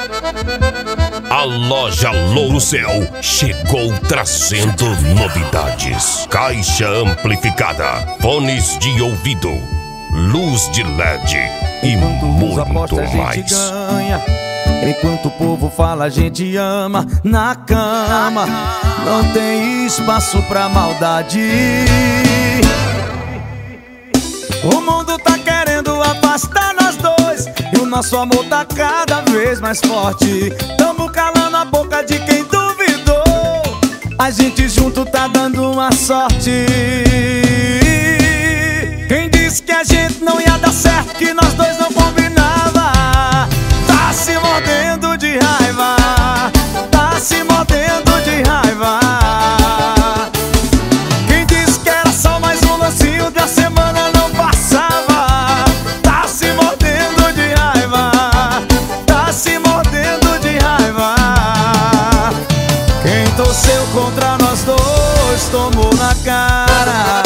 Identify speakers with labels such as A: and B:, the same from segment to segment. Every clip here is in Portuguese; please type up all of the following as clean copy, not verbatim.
A: A loja Louro Céu chegou trazendo novidades: caixa amplificada, fones de ouvido, luz de LED e muito mais.
B: Enquanto o povo fala, a gente ama. Na cama não tem espaço pra maldade. O mundo tá querendo afastar nós dois, e o nosso amor tá cada vez mais forte. Tamo calando a boca de quem duvidou. A gente junto tá dando uma sorte. Quem disse que a gente não ia dar certo, que nós dois não combinava, tá se mordendo de raiva. Tá se mordendo de raiva. Quem disse que era só mais um lancinho de uma semana, não passava. Tá se mordendo de raiva. Tá se mordendo de raiva. Quem torceu contra nós dois tomou na cara.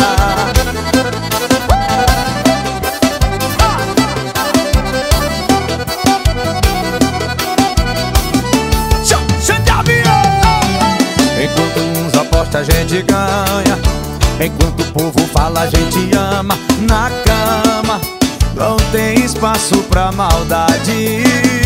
B: Enquanto uns apostam, a gente ganha. Enquanto o povo fala, a gente ama. Na cama não tem espaço pra maldade.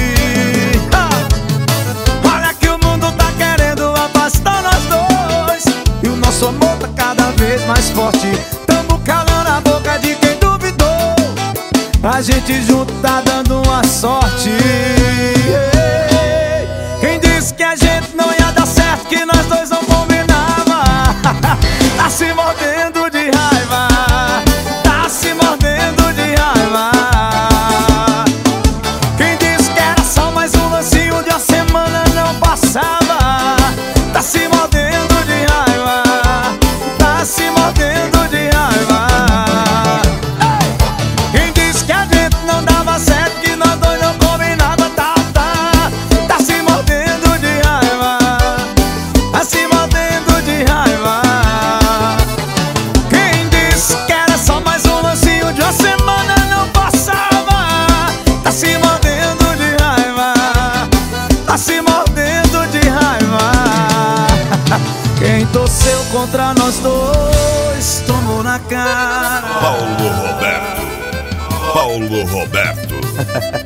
B: Olha que o mundo tá querendo afastar nós dois, e o nosso amor tá cada vez mais forte. Tamo calando a boca de quem duvidou. A gente junto tá dando uma sorte. Quem disse que a gente não ia dar certo, que nós dois não combinava, tá se mordendo de raiva. Tá se mordendo de raiva. Quem disse que era só mais um lancinho de uma semana, não passava. Tá se mordendo de raiva. Tá se mordendo de raiva. Quem disse que a gente não dava certo, que nós dois não combinava, tá se mordendo de raiva. Tá se mordendo de raiva. Quem disse que era só mais um lancinho de uma semana, não passava. Tá se mordendo de raiva. Tá se mordendo de raiva. Quem torceu contra nós dois tomou na cara.
A: Paulo Roberto.